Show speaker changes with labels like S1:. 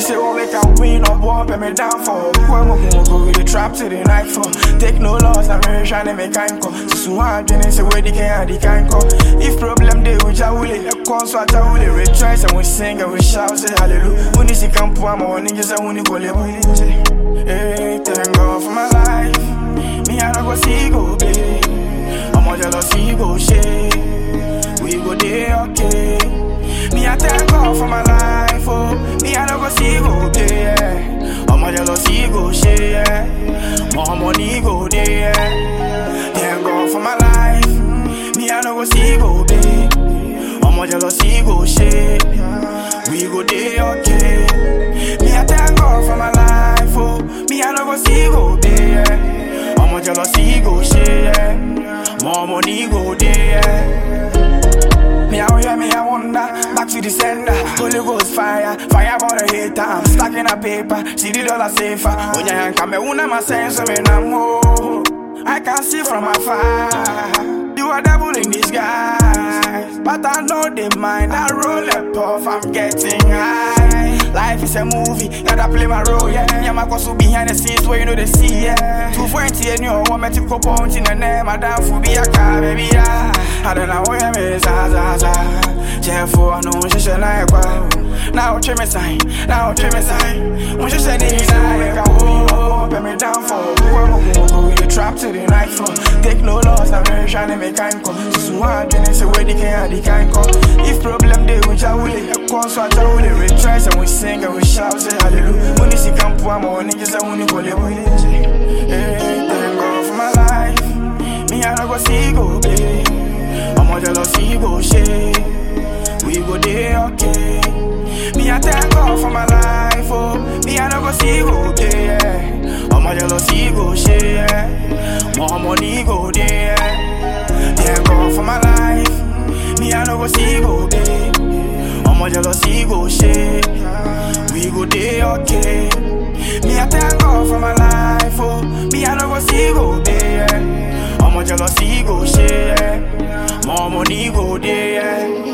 S1: say, oh, we can win or war, pay me down for. When we go with the trap to the night for. Take no loss, I'm very trying to make kind call. So hard, and say, where they can, they can't call. If problem they will jawule, a concert, I will rejoice and we sing and we shout, say hallelujah. When you see camp, I'm on ninjas and when you go live. Hey, thank God for my life. Me, I don't go see go, babe. I'm on jealousy, go shake. We go there, okay. Me, I thank God for my life, oh. Me, I don't go see go, babe. I'm on jealousy, go shake. More money, go there. Thank God for my life. Me, I don't go see go, babe. I'm on jealousy, go shake. We go there, okay. Me, I thank God for my life, oh. Me, I don't go see go, babe. I'm on jealousy, go share. More money, go there. Me out here, me I wonder. Back to the sender. Holy Ghost fire. Fire for the hater. I'm stacking a paper. See the dollar safer. When you hand come, una my sense of me now. I can see from afar. You are devil in disguise, but I know they mind. I roll up off, I'm getting high. Life is a movie, gotta play my role, yeah. Yeah, my cause behind the scenes where you know they see, yeah. 220 and you want me to go point in the name, madam, for be a car, baby, yeah. I don't know where me is, Jeffo, I know she should like wow. Now trim me sign, when she said it, I go, pay me down for. Go with the trap to the night for. Take no loss, I'm very trying to make kind call. So hard, and say where they can call. If problem they will jawule, a concert, I will rejoice and we sing and we shout, say hallelujah. When you see camp, I'm on ninjas and when you go live. Hey, thank God for my life. Me, I don't go see go, babe. I'm on jealousy, go shake. We go there, okay. Me, I thank God for my life, oh. Me, I don't go see go, babe. I'm on jealousy, go shake. More money, go there. Thank God for my life. Me, I don't go see go, babe. I'm on jealousy, go shake. We go there, okay. Me, I thank God for my life, oh. Me, I don't go see go, babe. I'm on jealousy, go shake. More money, go there.